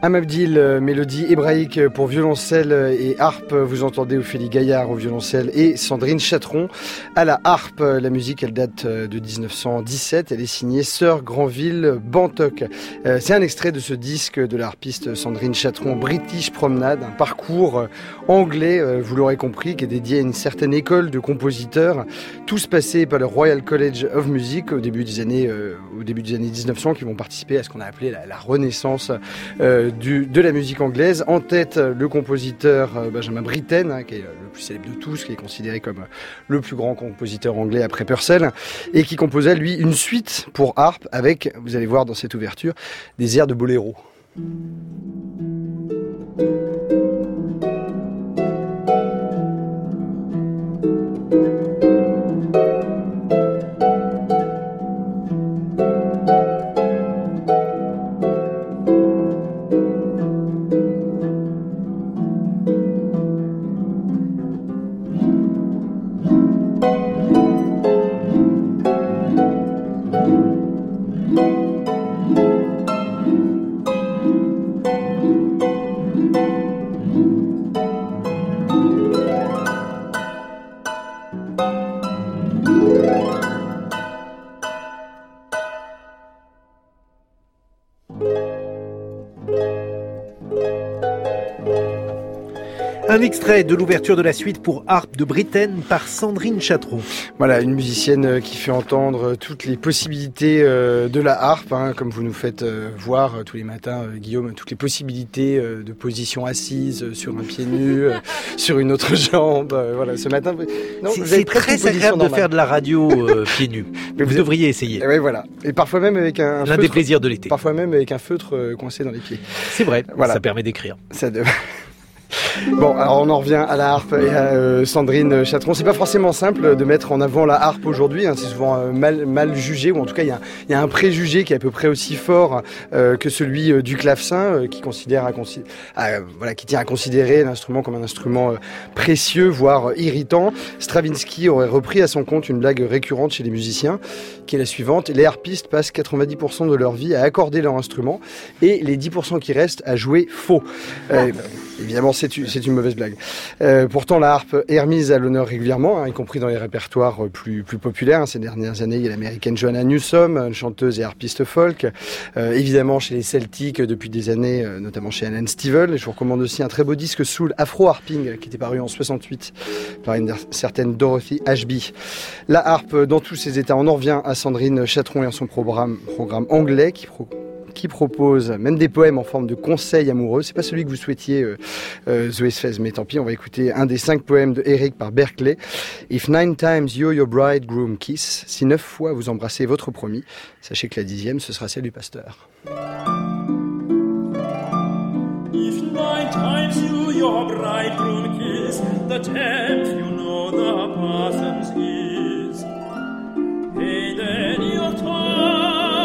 Amabdil, mélodie hébraïque pour violoncelle et harpe. Vous entendez Ophélie Gaillard au violoncelle et Sandrine Chatron à la harpe. La musique, elle date de 1917. Elle est signée Sœur Granville Bantock. C'est un extrait de ce disque de la harpiste Sandrine Chatron, British Promenade, un parcours anglais, vous l'aurez compris, qui est dédié à une certaine école de compositeurs, tous passés par le Royal College of Music au début des années 1900, qui vont participer à ce qu'on a appelé la renaissance de la musique anglaise. En tête, le compositeur Benjamin Britten, qui est le plus célèbre de tous, qui est considéré comme le plus grand compositeur anglais après Purcell, et qui composa, lui, une suite pour harpe avec, vous allez voir dans cette ouverture, des airs de boléro. Un extrait de l'ouverture de la suite pour harpe de Britten par Sandrine Chatron. Voilà, une musicienne qui fait entendre toutes les possibilités de la harpe, comme vous nous faites voir tous les matins, Guillaume, toutes les possibilités de position assise, sur un pied nu, sur une autre jambe. Voilà, ce matin, non, c'est très agréable de faire de la radio pieds nus. Mais vous devriez essayer. Oui, voilà. Et parfois même avec un l'un des plaisirs de l'été. Parfois même avec un feutre coincé dans les pieds. C'est vrai, voilà. Ça permet d'écrire. Bon, alors on en revient à la harpe et à Sandrine Chatron. C'est pas forcément simple de mettre en avant la harpe aujourd'hui, c'est souvent mal jugé, ou en tout cas il y a un préjugé qui est à peu près aussi fort que celui du clavecin, qui tient à considérer l'instrument comme un instrument précieux, voire irritant. Stravinsky aurait repris à son compte une blague récurrente chez les musiciens, qui est la suivante: les harpistes passent 90% de leur vie à accorder leur instrument et les 10% qui restent à jouer faux. Évidemment, c'est une mauvaise blague. Pourtant, la harpe est remise à l'honneur régulièrement, y compris dans les répertoires plus populaires. Ces dernières années, il y a l'américaine Joanna Newsom, une chanteuse et harpiste folk. Évidemment, chez les Celtics, depuis des années, notamment chez Alan Stivell. Et je vous recommande aussi un très beau disque soul afro-harping qui était paru en 68 par une certaine Dorothy Ashby. La harpe, dans tous ses états, on en revient à Sandrine Chatron et à son programme anglais qui propose même des poèmes en forme de conseils amoureux. C'est pas celui que vous souhaitiez, Zoé Sfez, mais tant pis, on va écouter un des 5 poèmes de Eric par Berkeley. If 9 times you're your bridegroom kiss, si 9 fois vous embrassez votre promis, sachez que la 10e, ce sera celle du pasteur. If 9 times you your bridegroom kiss, the 10th you know the parson's is. Hey, then you're tied.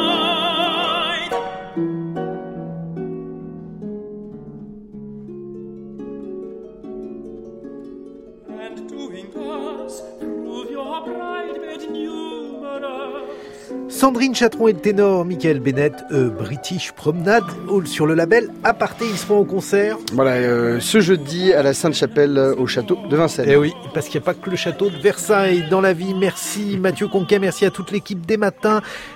And doing thus, prove your bridebed numerous. Sandrine Chatron et le ténor Michael Bennett, British Promenade, sur le label Aparté. Ils seront au concert. Voilà, ce jeudi à la Sainte-Chapelle au château de Vincennes. Eh oui, parce qu'il n'y a pas que le château de Versailles dans la vie. Merci Mathieu Conquet, merci à toute l'équipe des matins.